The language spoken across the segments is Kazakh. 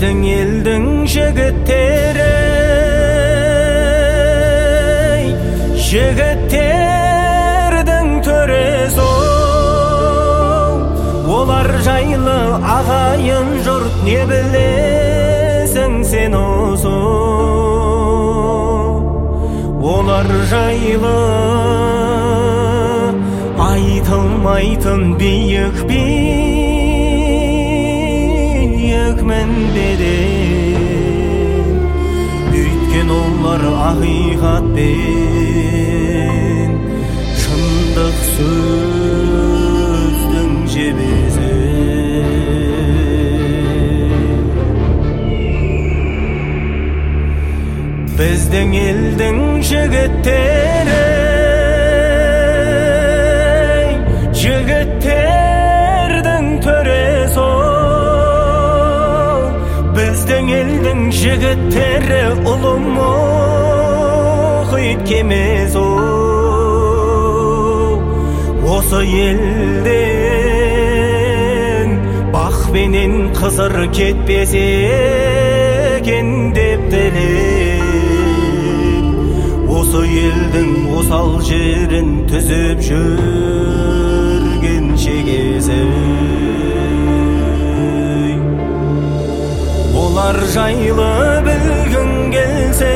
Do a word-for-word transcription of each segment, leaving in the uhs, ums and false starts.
Бездің елдің жігіттері, жігіттердің төресі, олар жайлы ағайын жұрт не білесің сен осы? Олар жайлы айтылмайтын биік биік мінбеден, өйткен олар ақиқатпен шындық сөздің жебесі. Біздің елдің жігіттері, жігіттердің төресі, біздің елдің жігіттері ұлы мұхит кемесі. Осы елден бақпенен қызыр кетпесе екен деп тілеп, осы елдің осал жерін түзіп жүрген шегесі. Олар жайлы білгің келсе,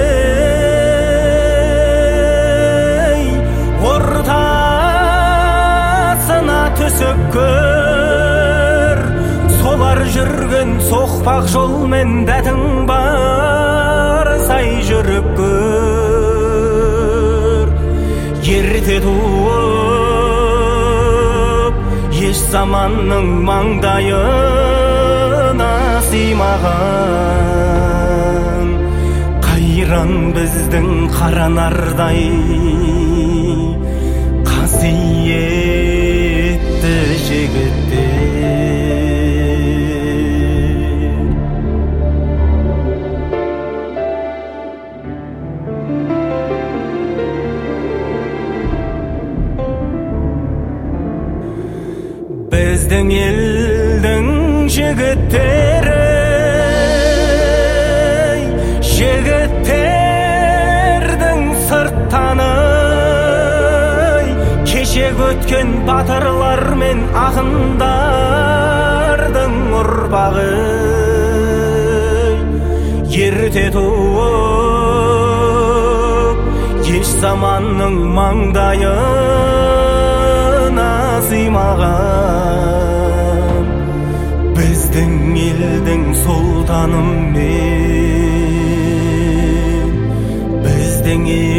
ортасына түсіп көр, солар жүрген соқпақ жолмен дәтің бар сай жүріп көр. Ерте туып, еш заманның маңдайына сыймаған, қайран біздің қаранардай қасиетті жігіттер. Біздің елдің жігіттері, жігіттердің сырттаны, кешек өткен батырлар мен ақындардың ұрпағы. Ерте туып, еш заманның маңдайына сыймаған, біздің елдің сұлтаным мен, біздің